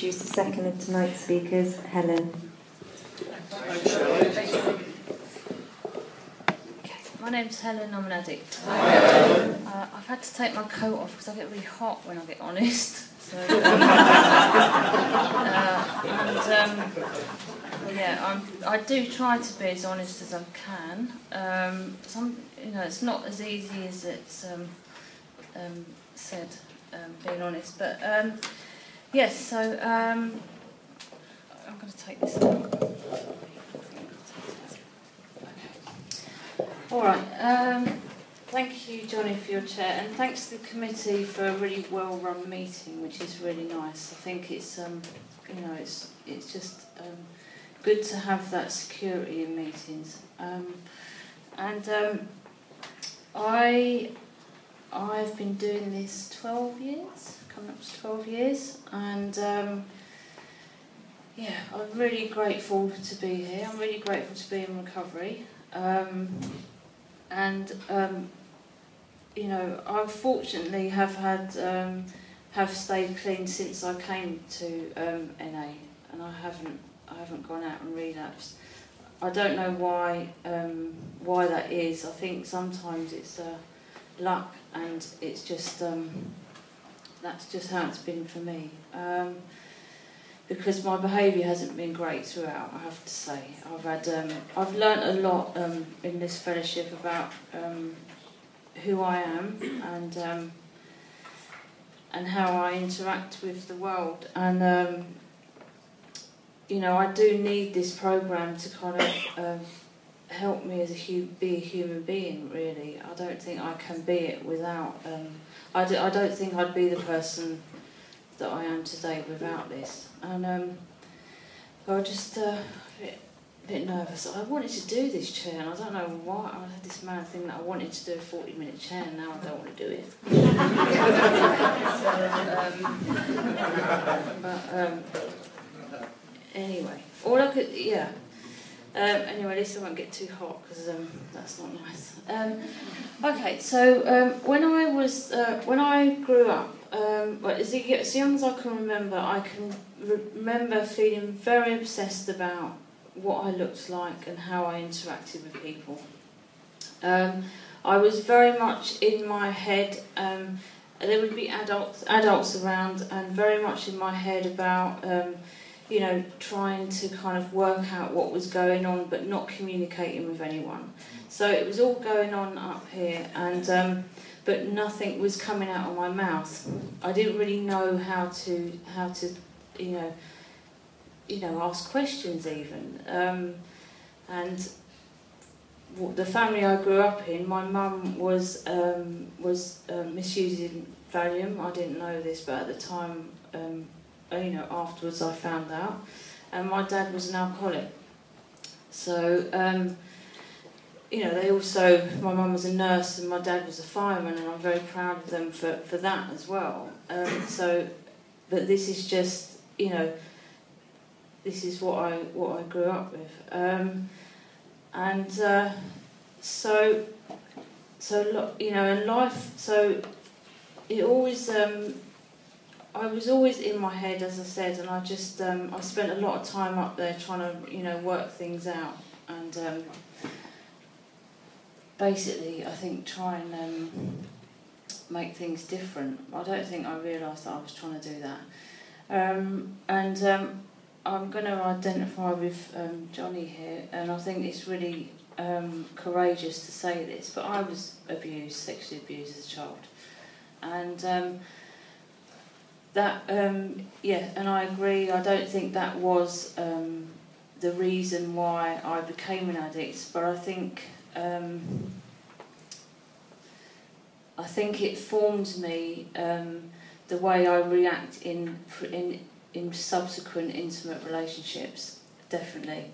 introduce the second of tonight's speakers, Helen. My name's Helen, I'm an addict. I've had to take my coat off because I get really hot when I get honest. So, I do try to be as honest as I can. It's not as easy as it's said, being honest. But yes, so I'm going to take this out. All right. Thank you, Johnny, for your chair, and thanks to the committee for a really well-run meeting, which is really nice. I think it's it's just good to have that security in meetings. I've been doing this 12 years, coming up to 12 years, and I'm really grateful to be here. I'm really grateful to be in recovery. I fortunately have stayed clean since I came to NA, and I haven't gone out and relapsed. I don't know why that is. I think sometimes it's luck, and it's just that's just how it's been for me. Because my behaviour hasn't been great throughout, I have to say. I've learnt a lot in this fellowship about who I am and how I interact with the world. And I do need this programme to kind of help me as be a human being. Really, I don't think I can be it without. I don't think I'd be the person that I am today without this. And I was just a bit nervous. I wanted to do this chair, and I don't know why. I had this mad thing that I wanted to do a 40-minute chair, and now I don't want to do it. Anyway, all I could, anyway, at least I won't get too hot, because that's not nice. Okay, so when I grew up, as young as I can remember, I can remember feeling very obsessed about what I looked like and how I interacted with people. I was very much in my head. There would be adults around, and very much in my head about trying to kind of work out what was going on, but not communicating with anyone. So it was all going on up here, and but nothing was coming out of my mouth. I didn't really know how to ask questions even. And the family I grew up in, my mum was misusing Valium. I didn't know this, but at the time, afterwards I found out. And my dad was an alcoholic. So, my mum was a nurse and my dad was a fireman, and I'm very proud of them for that as well. But this is just, this is what I grew up with. And in life, so it always, I was always in my head, as I said, and I just, I spent a lot of time up there trying to, work things out, and basically, I think try and make things different. I don't think I realised that I was trying to do that. I'm going to identify with Johnny here, and I think it's really courageous to say this, but I was sexually abused as a child. And and I agree, I don't think that was the reason why I became an addict, but I think it formed me the way I react in subsequent intimate relationships, definitely.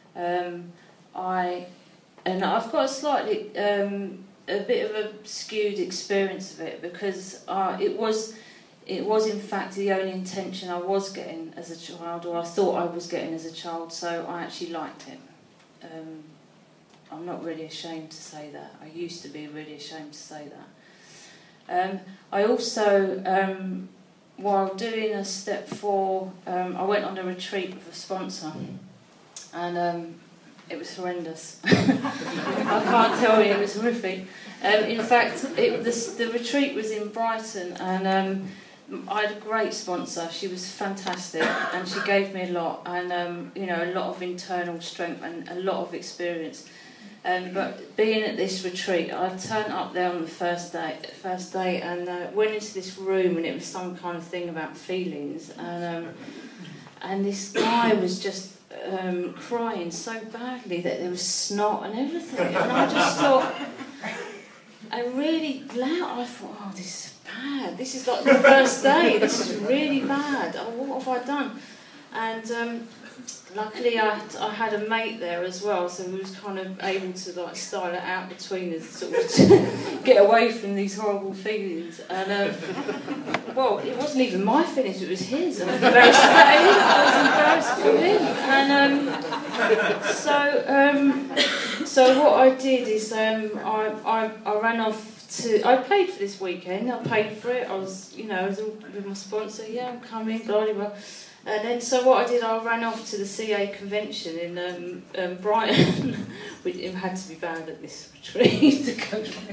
I've got a slightly a bit of a skewed experience of it, because it was in fact the only attention I was getting as a child, or I thought I was getting as a child, so I actually liked it. I'm not really ashamed to say that. I used to be really ashamed to say that. I also while doing a step 4, I went on a retreat with a sponsor, and it was horrendous. I can't tell you, it was horrific. In fact, the retreat was in Brighton, and I had a great sponsor. She was fantastic, and she gave me a lot, and a lot of internal strength and a lot of experience. But being at this retreat, I turned up there on the first day, and went into this room, and it was some kind of thing about feelings, and this guy was just crying so badly that there was snot and everything, and I just thought, and really loud, I thought, oh, this is bad. This is like the first day. This is really bad. Oh, what have I done? And luckily, I had a mate there as well, so we was kind of able to like style it out between us, sort of get away from these horrible feelings. And well, it wasn't even my feelings; it was his. I was embarrassed about him. I was embarrassed for him. And so what I did is I ran off. I paid for this weekend. I paid for it. I was with my sponsor. Yeah, I'm coming. Blah blah blah. And then, so what I did, I ran off to the CA convention in Brighton, which it had to be bad at this retreat to go to.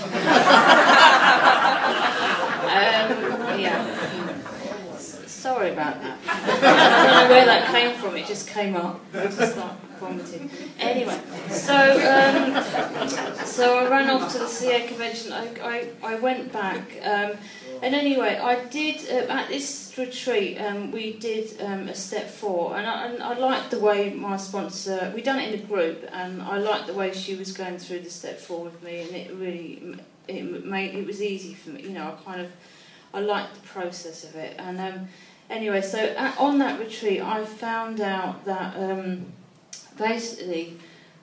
Yeah. Sorry about that. I don't know where that came from. It just came up. I just like vomiting. Anyway, so I ran off to the CA convention. I went back. And anyway, I did, at this retreat, we did a step 4, and I liked the way my sponsor, we done it in a group, and I liked the way she was going through the step 4 with me, and it was easy for me, I liked the process of it. And anyway, so on that retreat, I found out that basically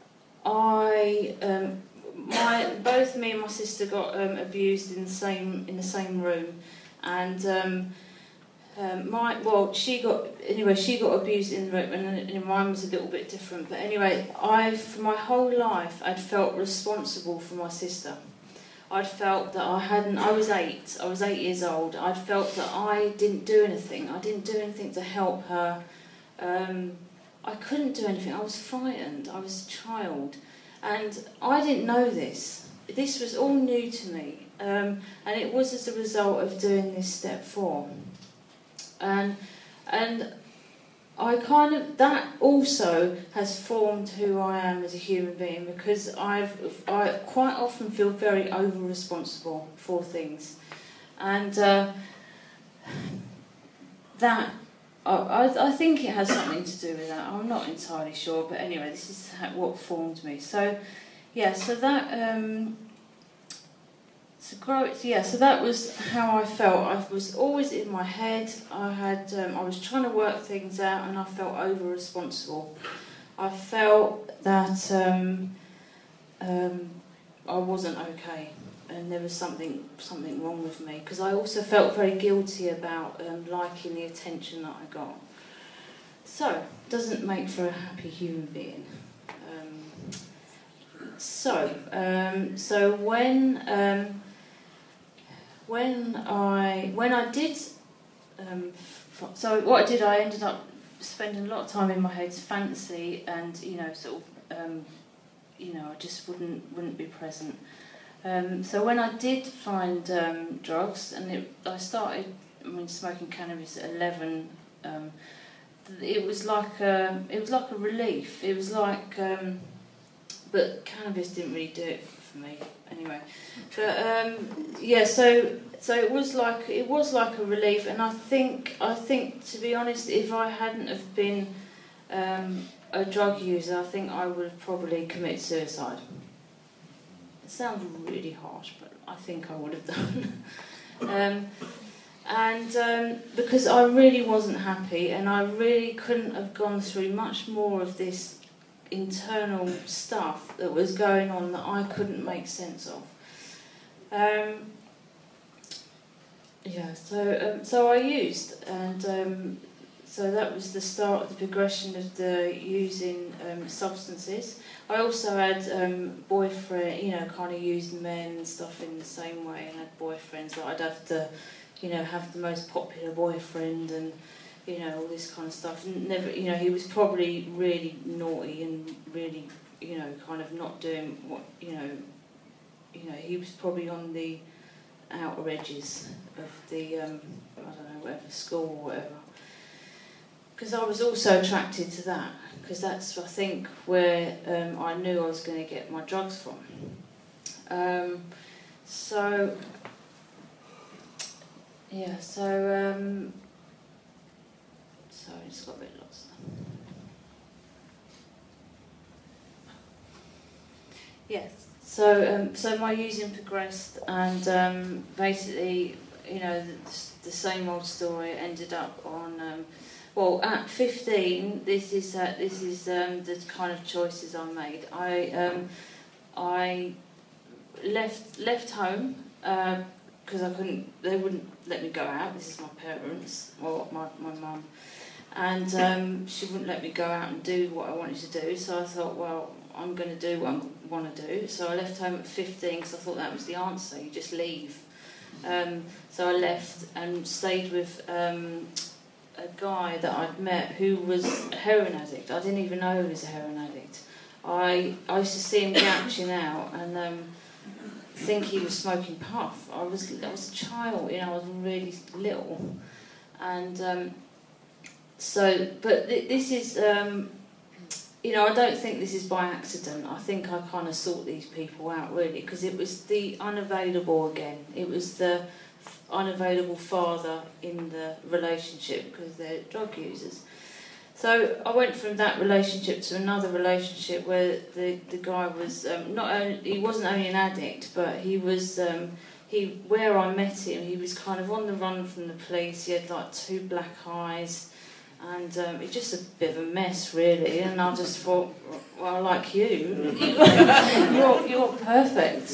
both me and my sister got abused in the same room, and she got abused in the room, and mine was a little bit different. But anyway, for my whole life, I'd felt responsible for my sister. I'd felt that I was 8 years old. I'd felt that I didn't do anything. I didn't do anything to help her. I couldn't do anything. I was frightened. I was a child. And I didn't know this. This was all new to me. And it was as a result of doing this step 4. And that also has formed who I am as a human being, because I quite often feel very over-responsible for things. And that, I think it has something to do with that. I'm not entirely sure, but anyway, this is what formed me. So, yeah, so that so that was how I felt. I was always in my head. I was trying to work things out, and I felt over-responsible. I felt that I wasn't okay, and there was something wrong with me, because I also felt very guilty about liking the attention that I got. So, doesn't make for a happy human being. So what I did, I ended up spending a lot of time in my head's fantasy, and I just wouldn't be present. So when I did find drugs, and I started smoking cannabis at 11. It was like a relief. It was like, but cannabis didn't really do it for me anyway. But so it was like a relief, and I think to be honest, if I hadn't have been a drug user, I think I would have probably committed suicide. It sounds really harsh, but I think I would have done. Because I really wasn't happy, and I really couldn't have gone through much more of this internal stuff that was going on that I couldn't make sense of. So I used, and so that was the start of the progression of the using substances. I also had boyfriend, kind of used men and stuff in the same way, and had boyfriends that I'd have to you know, have the most popular boyfriend and, you know, all this kind of stuff. And never, you know, he was probably really naughty and really, you know, kind of not doing what, you know, he was probably on the outer edges of the, I don't know, whatever, school or whatever. Because I was also attracted to that, because that's, I think, where I knew I was going to get my drugs from. Sorry, just got a bit lost. Yes. So my using progressed, and basically, you know, the same old story. Ended up on, well, at 15. This is the kind of choices I made. I left home because I couldn't. They wouldn't let me go out. This is my parents or my mum, and she wouldn't let me go out and do what I wanted to do. So I thought, well, I'm going to do what I want to do. So I left home at 15 because I thought that was the answer. You just leave. So I left and stayed with a guy that I'd met who was a heroin addict. I didn't even know he was a heroin addict. I used to see him gouching out and think he was smoking puff. I was a child, you know. I was really little, and this is. You know, I don't think this is by accident. I think I kind of sought these people out, really, because it was the unavailable again. It was the unavailable father in the relationship because they're drug users. So I went from that relationship to another relationship where the guy was he wasn't only an addict, but he was where I met him, he was kind of on the run from the police. He had like 2 black eyes. And it's just a bit of a mess, really. And I just thought, well, I like you. You're perfect.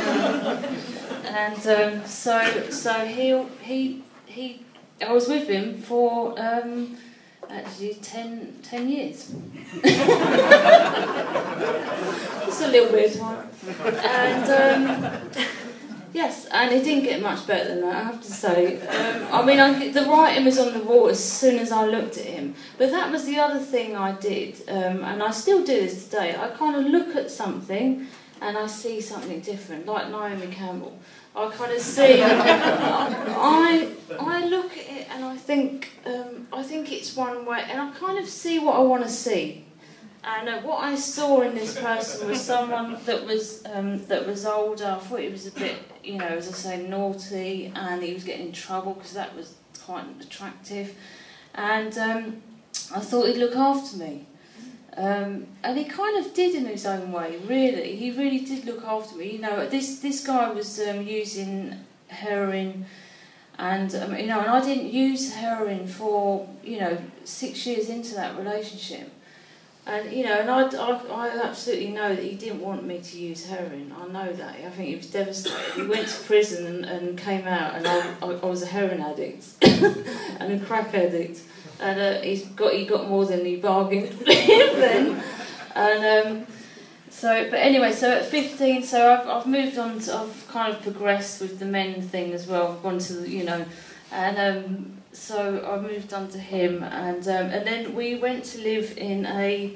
And so he I was with him for actually 10 years. It's a little weird one. And yes, and it didn't get much better than that, I have to say. The writing was on the wall as soon as I looked at him. But that was the other thing I did, and I still do this today. I kind of look at something and I see something different, like Naomi Campbell. I kind of see, I look at it and I think it's one way, and I kind of see what I want to see. And what I saw in this person was someone that was older. I thought he was a bit, you know, as I say, naughty, and he was getting in trouble because that was quite attractive. And I thought he'd look after me. And he kind of did in his own way, really. He really did look after me. You know, this guy was using heroin, and you know, and I didn't use heroin for, you know, 6 years into that relationship. And, you know, and I absolutely know that he didn't want me to use heroin. I know that. I think he was devastated. He went to prison and came out, and I was a heroin addict and a crack addict. And he got more than he bargained for then. And but anyway, so at 15, so I've moved on. I've kind of progressed with the men thing as well. I've gone to, you know, and. So I moved on to him, and then we went to live in a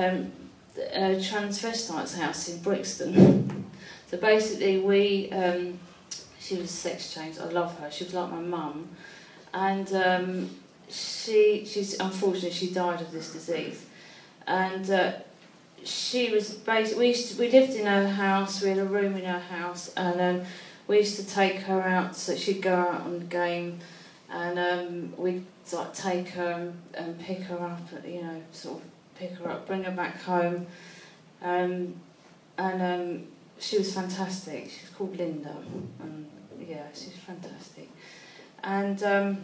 transvestite's house in Brixton. So basically, she was a sex change. I love her. She was like my mum, and she's unfortunately she died of this disease, and she was basically we lived in her house. We had a room in her house, and we used to take her out. So she'd go out on the game. And we'd like take her and pick her up, you know, sort of pick her up, bring her back home, and she was fantastic. She's called Linda, and yeah, she's fantastic. And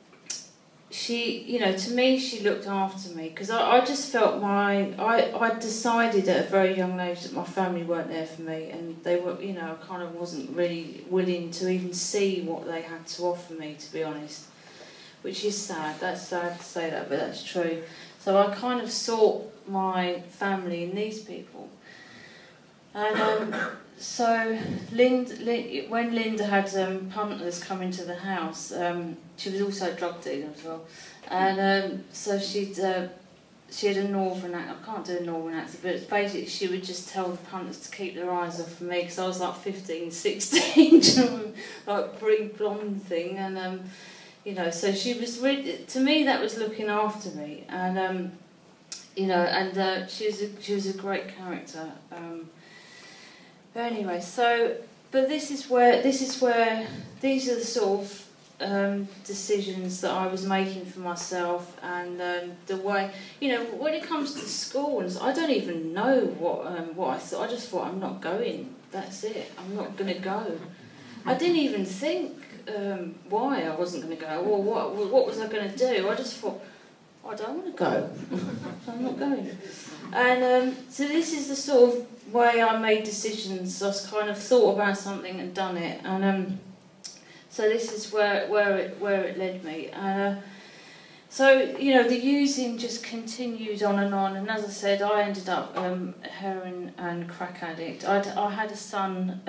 she, you know, to me, she looked after me because I just felt I decided at a very young age that my family weren't there for me, and they were, you know, I kind of wasn't really willing to even see what they had to offer me, to be honest, which is sad. That's sad to say that, but that's true. So I kind of sought my family in these people. And so when Linda had punters come into the house, she was also a drug dealer as well, and so she had a northern accent. I can't do a northern accent, but it's basically she would just tell the punters to keep their eyes off me because I was like 15, 16, like pretty blonde thing, and you know, so she was really, to me that was looking after me, and you know, and she was a great character. But anyway, so but this is where these are the sort of decisions that I was making for myself, and the way, you know, when it comes to school, and I don't even know what I thought. I just thought, I'm not going. That's it. I'm not going to go. I didn't even think why I wasn't going to go, or what was I going to do. I just thought, I don't want to go. So I'm not going. And so this is the sort of way I made decisions. I kind of thought about something and done it, and so this is where it led me. So you know, the using just continued on, and as I said, I ended up heroin and crack addict. I had a son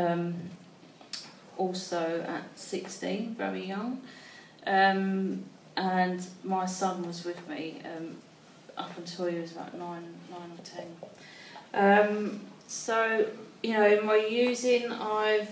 also at 16, very young, and my son was with me up until he was about 9 or 10. So you know, in my using, I've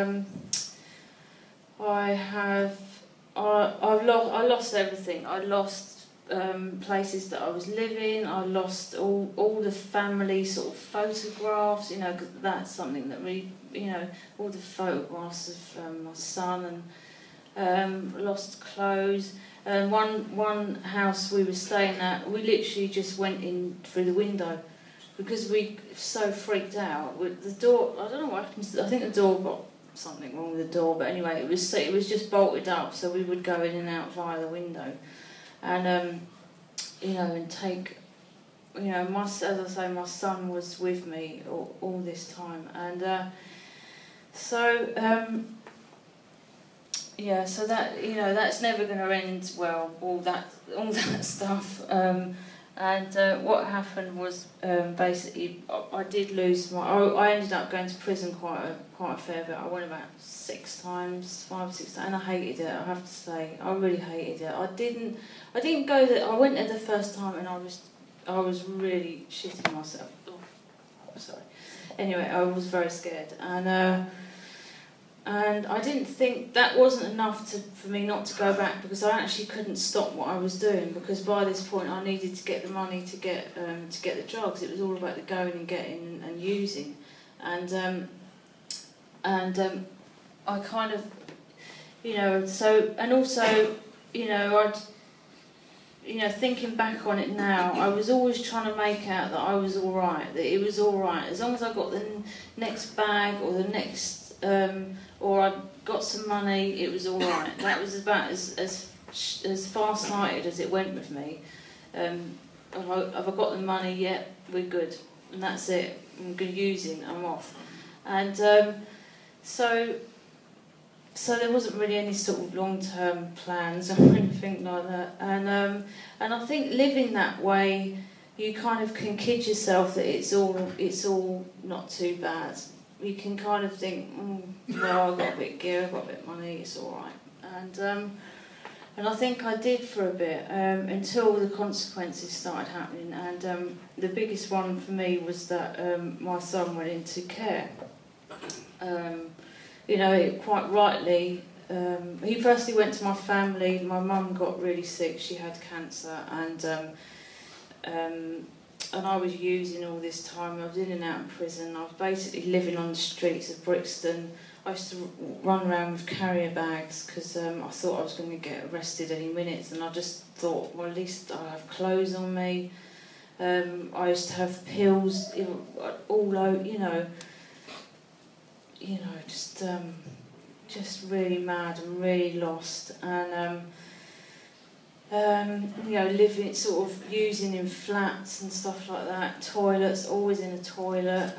lost everything. I lost places that I was living. I lost all the family sort of photographs. You know, 'cause that's something that really, you know, all the photographs of my son, and lost clothes. And one house we were staying at, we literally just went in through the window because we were so freaked out. With the door, I don't know what happened. I think the door got something wrong with the door, but anyway, it was just bolted up, so we would go in and out via the window, and you know, and take, you know, as I say, my son was with me all this time, and so yeah, so that, you know, that's never going to end well. All that stuff. And what happened was basically I did lose I ended up going to prison quite a fair bit. I went about 5 or 6 times, and I hated it. I have to say, I really hated it. I didn't go there. I went there the first time, and I was really shitting myself. Oh, sorry. Anyway, I was very scared, and I didn't think that wasn't enough for me not to go back, because I actually couldn't stop what I was doing, because by this point I needed to get the money to get the drugs. It was all about the going and getting and using, and I kind of, you know, so, and also, you know, thinking back on it now, I was always trying to make out that I was all right, that it was all right as long as I got the next bag or the next. Or I got some money, it was all right. That was about as far-sighted as it went with me. Have I got the money? Yeah, we're good, and that's it. I'm going to use it. I'm off. And so there wasn't really any sort of long-term plans or anything like that. And I think living that way, you kind of can kid yourself that it's all not too bad. You can kind of think, well, I've got a bit of gear, I've got a bit of money, it's all right. And I think I did for a bit, until the consequences started happening. And the biggest one for me was that my son went into care. You know, quite rightly, he firstly went to my family. My mum got really sick, she had cancer, and I was using all this time. I was in and out of prison. I was basically living on the streets of Brixton. I used to run around with carrier bags because I thought I was going to get arrested any minute, and I just thought, well, at least I have clothes on me. I used to have pills all out, you know, just really mad and really lost, and you know, living, sort of using in flats and stuff like that, toilets, always in a toilet,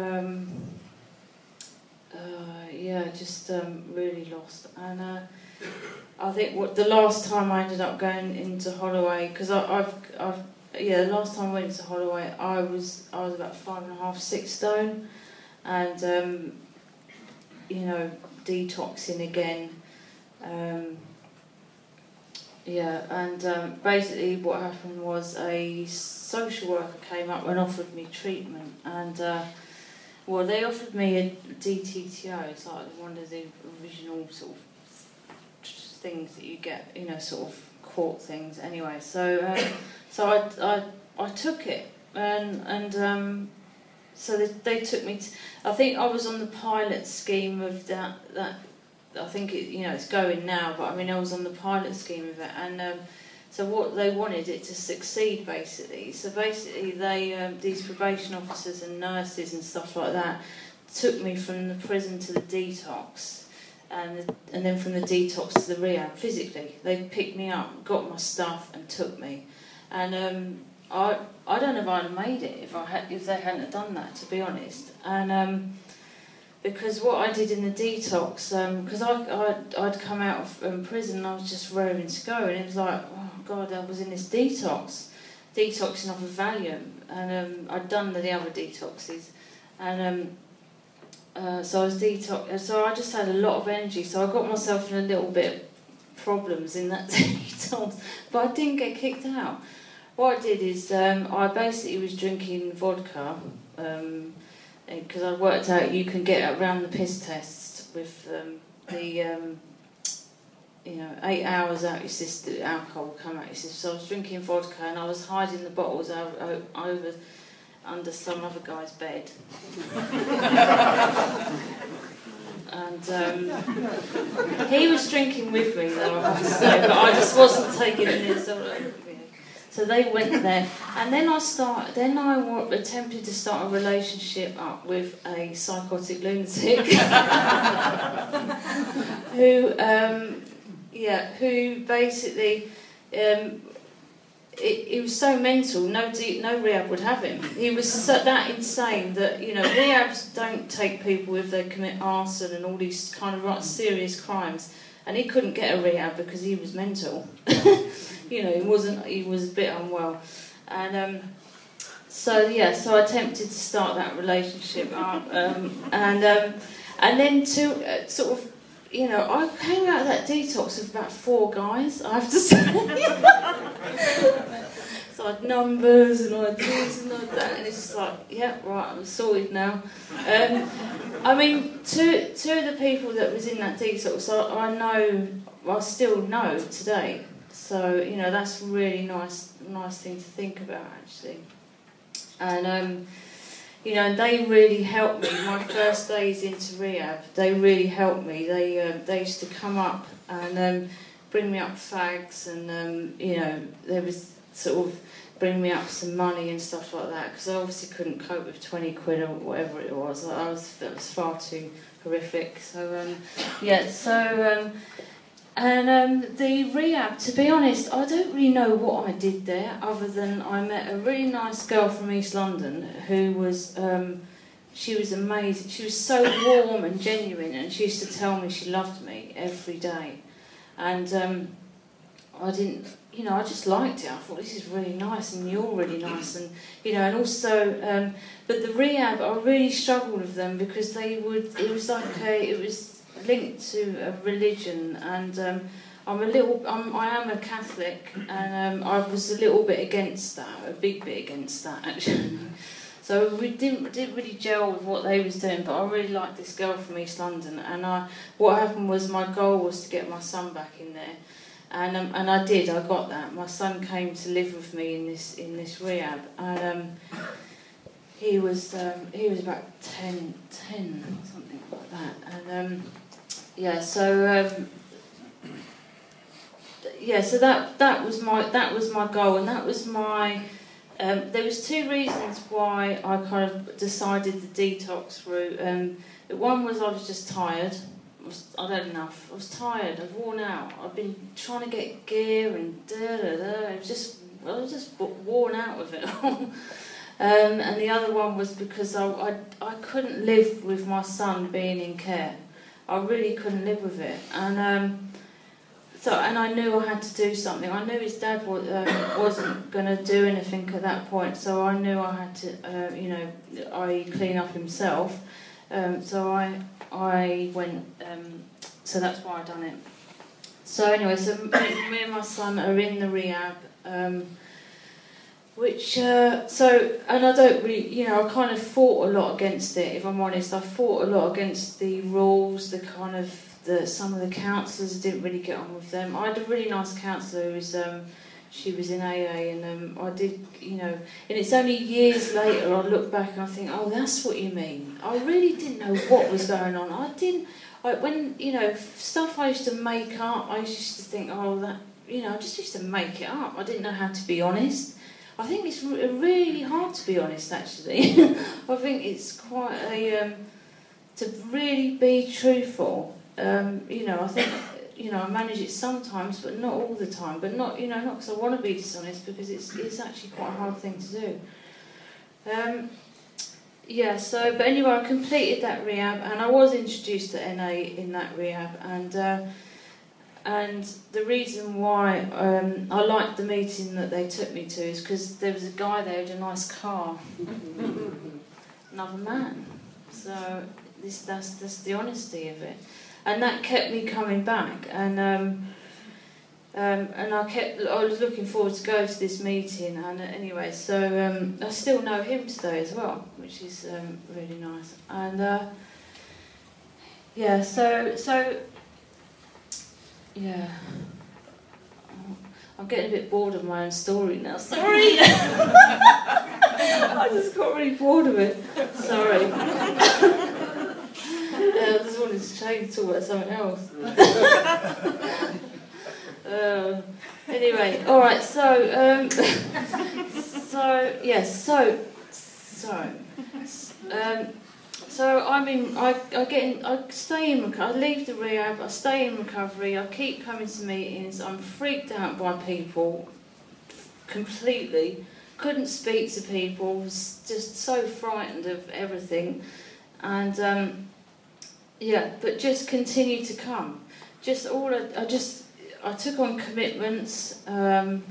just really lost. And I think the last time I ended up going into Holloway, because the last time I went into Holloway, I was about 5.5, 6 stone, and you know, detoxing again. Basically what happened was a social worker came up and offered me treatment, and well, they offered me a DTTO. It's like one of the original sort of things that you get, you know, sort of court things. Anyway, so I took it, and so they took me. I think I was on the pilot scheme of that. I think it, you know, it's going now, but I mean, I was on the pilot scheme of it, and so what they wanted it to succeed, basically. So basically, they these probation officers and nurses and stuff like that took me from the prison to the detox, and then from the detox to the rehab. Physically, they picked me up, got my stuff, and took me. And I don't know if I'd have made it if they hadn't have done that, to be honest. And because what I did in the detox, because I'd come out of prison and I was just raring to go, and it was like, oh God, I was in this detoxing off of Valium, and I'd done the other detoxes, and so I was so I just had a lot of energy, so I got myself in a little bit of problems in that detox, but I didn't get kicked out. What I did is I basically was drinking vodka, because I worked out you can get around the piss test with you know, 8 hours out your system, alcohol will come out your system. So I was drinking vodka and I was hiding the bottles over under some other guy's bed. And he was drinking with me, though, I have to say, but I just wasn't taking it. So they went there, and then I attempted to start a relationship up with a psychotic lunatic who basically he was so mental, no rehab would have him. He was that insane that, you know, rehabs don't take people if they commit arson and all these kind of right serious crimes, and he couldn't get a rehab because he was mental. You know, he was a bit unwell, and so I attempted to start that relationship up, and then to sort of, you know, I came out of that detox with about 4 guys, I have to say. So I had numbers and I had this and I had that, and it's just like, yeah, right, I'm sorted now. I mean, two of the people that was in that detox, I still know today. So, you know, that's a really nice thing to think about, actually. And you know, they really helped me. My first days into rehab, they really helped me. They used to come up and bring me up fags, and you know, they was sort of bring me up some money and stuff like that, because I obviously couldn't cope with 20 quid or whatever it was. That was far too horrific. So the rehab, to be honest, I don't really know what I did there, other than I met a really nice girl from East London who was, she was amazing. She was so warm and genuine, and she used to tell me she loved me every day. And I didn't, you know, I just liked it. I thought, this is really nice, and you're really nice, and you know, and also, but the rehab, I really struggled with them, because it was linked to a religion, and I am a Catholic, and I was a little bit against that, a big bit against that, actually. So we didn't really gel with what they was doing, but I really liked this girl from East London, and what happened was, my goal was to get my son back in there, and I did. I got that. My son came to live with me in this rehab, and he was about 10 or something like that, and so that was my goal, and that was my. There was 2 reasons why I kind of decided the detox route. One was I was just tired. I'd had enough. I was tired. I'd worn out. I'd been trying to get gear and I was just worn out with it all. And the other one was because I couldn't live with my son being in care. I really couldn't live with it, and I knew I had to do something. I knew his dad wasn't going to do anything at that point, so I knew I had to, i.e. clean up himself, So I went. So that's why I done it. So anyway, so me and my son are in the rehab. Which, and I don't really, I kind of fought a lot against it, if I'm honest. I fought a lot against the rules, some of the counsellors, didn't really get on with them. I had a really nice counsellor she was in AA, and I did, and it's only years later I look back and I think, oh, that's what you mean. I really didn't know what was going on. When stuff I used to make up, I used to think, oh, that, I just used to make it up. I didn't know how to be honest. I think it's really hard to be honest, actually. I think it's quite to really be truthful. I think, I manage it sometimes, but not all the time. But not because I want to be dishonest, because it's actually quite a hard thing to do. But anyway, I completed that rehab, and I was introduced to NA in that rehab, and the reason why I liked the meeting that they took me to is because there was a guy there with a nice car, another man. So that's the honesty of it, and that kept me coming back. And I was looking forward to go to this meeting. And anyway, so I still know him today as well, which is really nice. And Yeah. I'm getting a bit bored of my own story now. Sorry. I just got really bored of it. Sorry. I just wanted to change to talk about something else. Anyway, all right. So I stay in recovery. I leave the rehab. I stay in recovery. I keep coming to meetings. I'm freaked out by people, completely. Couldn't speak to people. Was just so frightened of everything, and but just continue to come. I took on commitments. All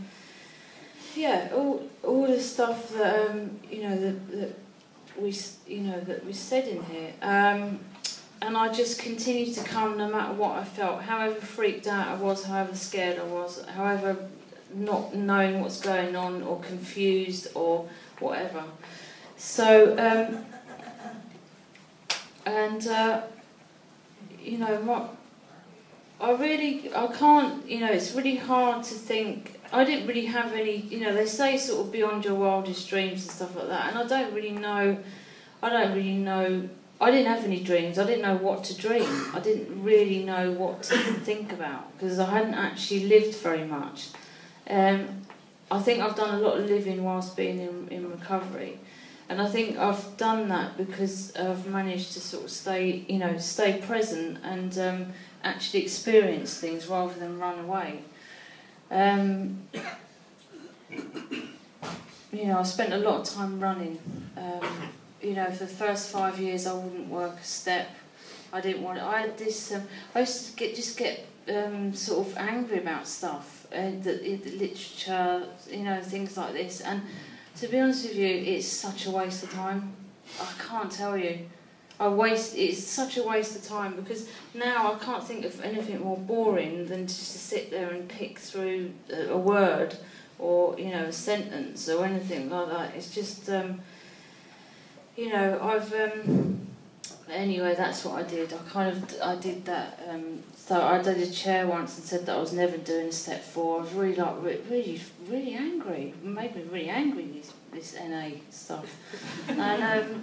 the stuff that that we said in here, and I just continued to come no matter what I felt, however freaked out I was, however scared I was, however not knowing what's going on or confused or whatever. So I can't, it's really hard to think. I didn't really have any, they say sort of beyond your wildest dreams and stuff like that, and I didn't have any dreams. I didn't know what to dream. I didn't really know what to think about, because I hadn't actually lived very much. I think I've done a lot of living whilst being in recovery, and I think I've done that because I've managed to sort of stay present and actually experience things rather than run away. I spent a lot of time running. For the first 5 years, I wouldn't work a step. I didn't want it. I had this. I used to get sort of angry about stuff, the literature, things like this. And to be honest with you, it's such a waste of time. I can't tell you. It's such a waste of time, because now I can't think of anything more boring than just to sit there and pick through a word or a sentence or anything like that. It's just anyway, that's what I did. I did that. So I did a chair once and said that I was never doing a step 4. I was really really angry. It made me really angry, this NA stuff. And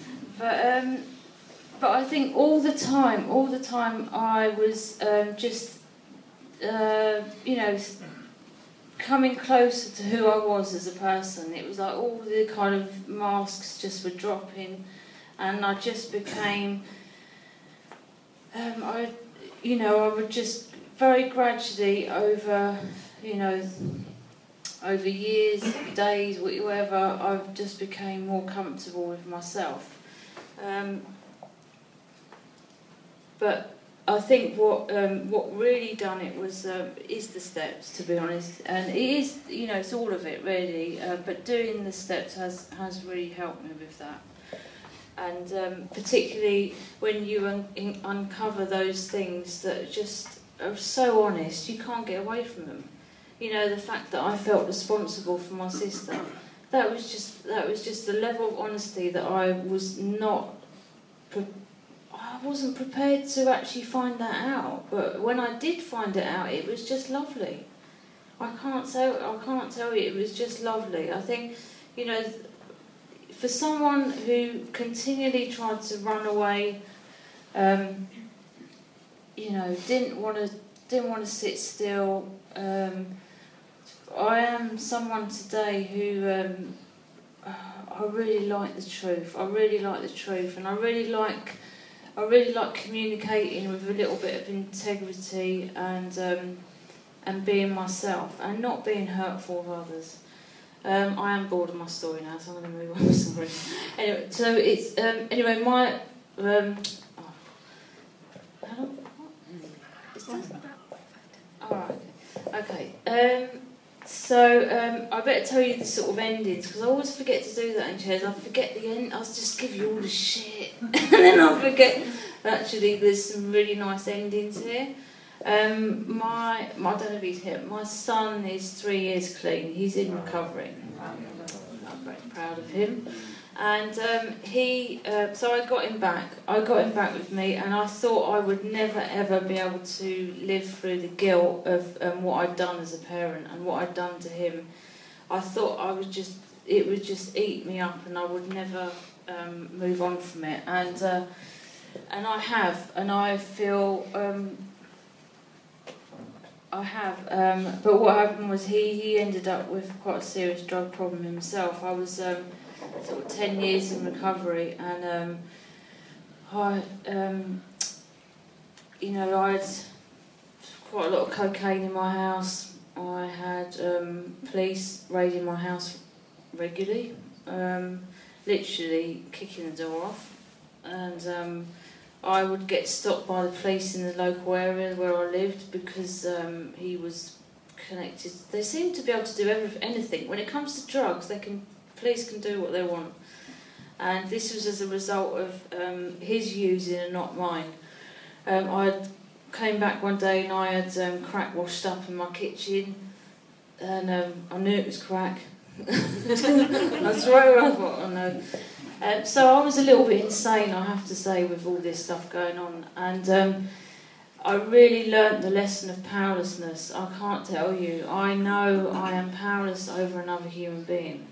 but I think all the time I was coming closer to who I was as a person. It was like all the kind of masks just were dropping, and I just became. I would just very gradually over years, days, whatever, I just became more comfortable with myself. But I think what really done it was is the steps, to be honest, and it is it's all of it really. But doing the steps has really helped me with that. and particularly when you uncover those things that just are so honest, you can't get away from them. You know, the fact that I felt responsible for my sister, that was just the level of honesty that I was not. I wasn't prepared to actually find that out, but when I did find it out, it was just lovely. I can't tell you, it was just lovely. I think, you know, for someone who continually tried to run away, you know, didn't want to sit still. I am someone today who I really like the truth. I really like the truth, and I really like communicating with a little bit of integrity and being myself and not being hurtful of others. I am bored of my story now, so I'm going to move on. Sorry. Anyway, so it's anyway my all right. Okay. So I better tell you the sort of endings, because I always forget to do that in chairs. I forget the end. I'll just give you all the shit, and then I'll forget. Actually, there's some really nice endings here. I don't know if he's here. My son is 3 years clean. He's in recovery. I'm very proud of him. And so I got him back. I got him back with me, and I thought I would never ever be able to live through the guilt of what I'd done as a parent and what I'd done to him. I thought it would just eat me up, and I would never move on from it. And I have, and I feel I have. But what happened was he ended up with quite a serious drug problem himself. I was sort of 10 years in recovery, and you know, I had quite a lot of cocaine in my house. I had police raiding my house regularly, literally kicking the door off, and I would get stopped by the police in the local area where I lived because he was connected. They seem to be able to do anything. When it comes to drugs, police can do what they want. And this was as a result of his using and not mine. I came back one day and I had crack washed up in my kitchen, and I knew it was crack. That's where I thought, I know. So I was a little bit insane, I have to say, with all this stuff going on. And I really learnt the lesson of powerlessness. I can't tell you. I know I am powerless over another human being.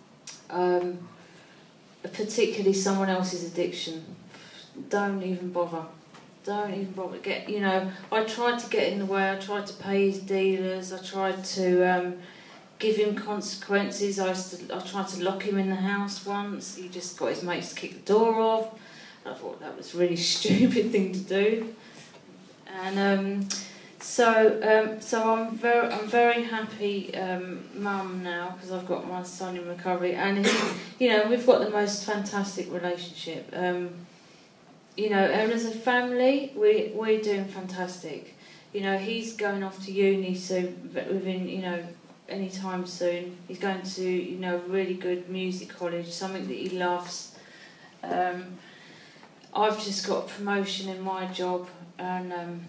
Particularly someone else's addiction. Don't even bother. Don't even bother. I tried to get in the way. I tried to pay his dealers. I tried to give him consequences. I tried to lock him in the house once. He just got his mates to kick the door off. I thought that was a really stupid thing to do. And so I'm very happy mum now, because I've got my son in recovery, and we've got the most fantastic relationship. And as a family, we're doing fantastic. He's going off to uni, so within any time soon. He's going to a really good music college, something that he loves. I've just got a promotion in my job, and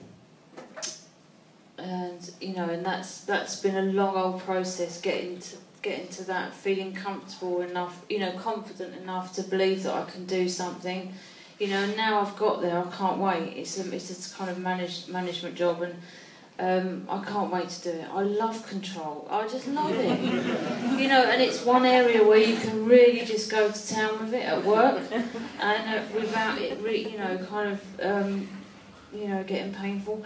that's been a long old process getting to that, feeling comfortable enough, confident enough to believe that I can do something. And now I've got there, I can't wait. It's a kind of management job, and I can't wait to do it. I love control. I just love it. And it's one area where you can really just go to town with it at work, and without it, getting painful.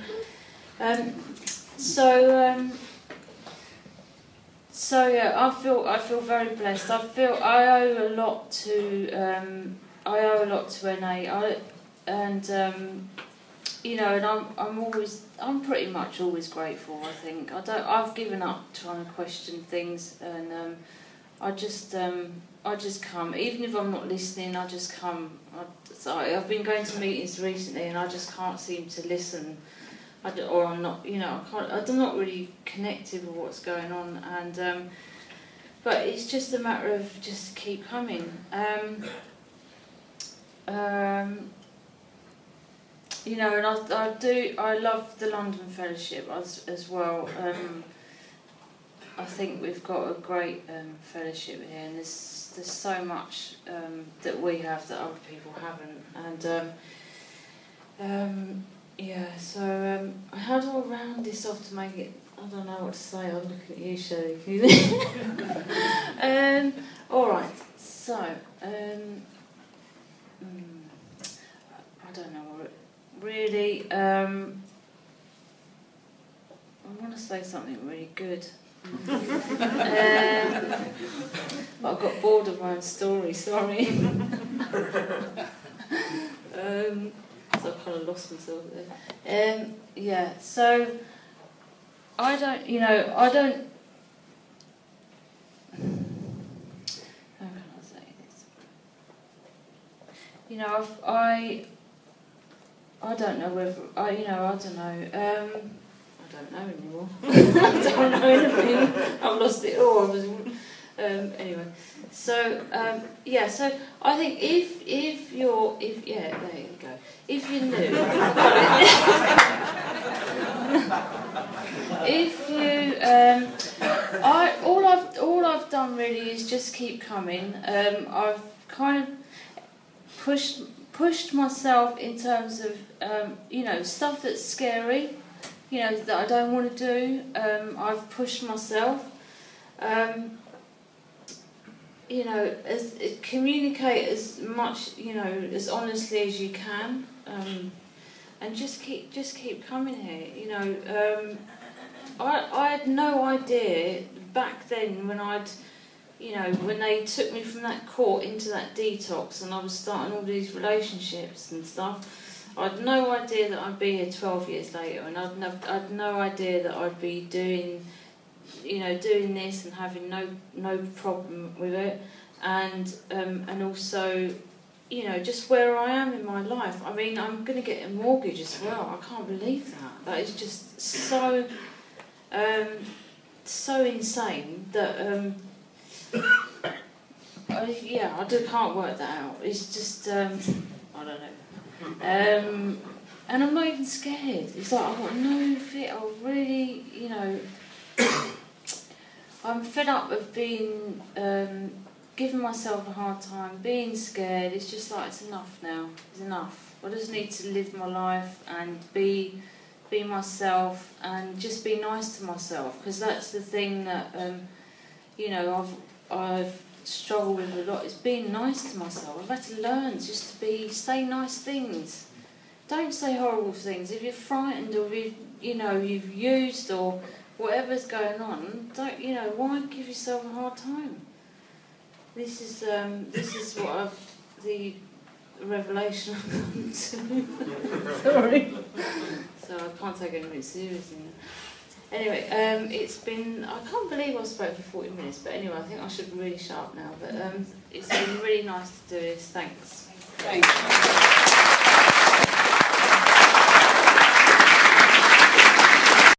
So yeah, I feel very blessed. I owe a lot to NA. I'm pretty much always grateful. I think I've given up trying to question things, and I just come, even if I'm not listening. I just come. I've been going to meetings recently, and I just can't seem to listen. I'm not. I'm not really connected with what's going on, and but it's just a matter of just keep coming. you know, and I love the London Fellowship as well. I think we've got a great fellowship here, and there's so much that we have that other people haven't, and yeah. So how do I round this off to make it? I don't know what to say. I'm looking at you, Shirley. All right. So I don't know what really. I want to say something really good. But I got bored of my own story, sorry. So I kind of lost myself there. Yeah, so I don't, how can I say this? I don't know whether, I don't know. I don't know anymore. I don't know anything. I've lost it all. Anyway, so yeah. So I think if there you go. If you knew, if you, all I've done really is just keep coming. I've kind of pushed myself in terms of stuff that's scary. That I don't want to do. I've pushed myself. Communicate as much, as honestly as you can, and just keep coming here. I had no idea back then when when they took me from that court into that detox, and I was starting all these relationships and stuff. I had no idea that I'd be here 12 years later, and I'd no idea that I'd be doing this and having no problem with it, and also, just where I am in my life. I mean, I'm going to get a mortgage as well. I can't believe that. That is just so insane that I can't work that out. It's just I don't know. And I'm not even scared. It's like I've got no fear. I really, I'm fed up of being giving myself a hard time, being scared. It's just like it's enough now. It's enough. I just need to live my life and be myself and just be nice to myself, because that's the thing that I've struggled with a lot, is being nice to myself. I've had to learn just to say nice things. Don't say horrible things. If you're frightened or you've used or whatever's going on, don't why give yourself a hard time? This is what the revelation I've come to. Sorry. So I can't take anything seriously now. Anyway, it's been, I can't believe I spoke for 40 minutes, but anyway, I think I should really shut up now. But it's been really nice to do this. Thanks. Thanks.